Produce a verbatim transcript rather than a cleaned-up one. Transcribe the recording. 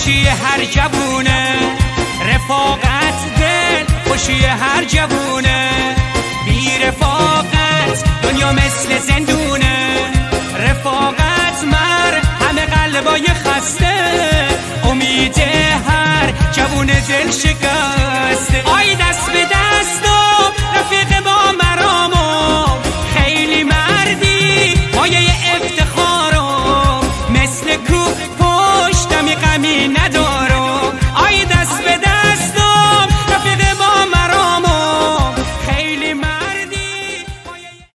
خوشی هر جوونه، رفاقت دل خوشی هر جوونه، بی رفاقت دنیا مثل زندونه، رفاقت مر همه قلبای خسته، امید هر جوون دل شکسته. آی دست به دست